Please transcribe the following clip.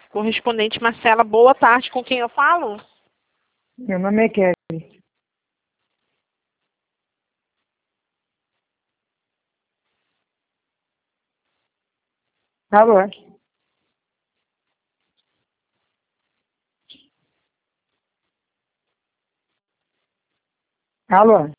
Correspondente Marcela, boa tarde. Com quem eu falo? Meu nome é Kelly. Alô? Alô?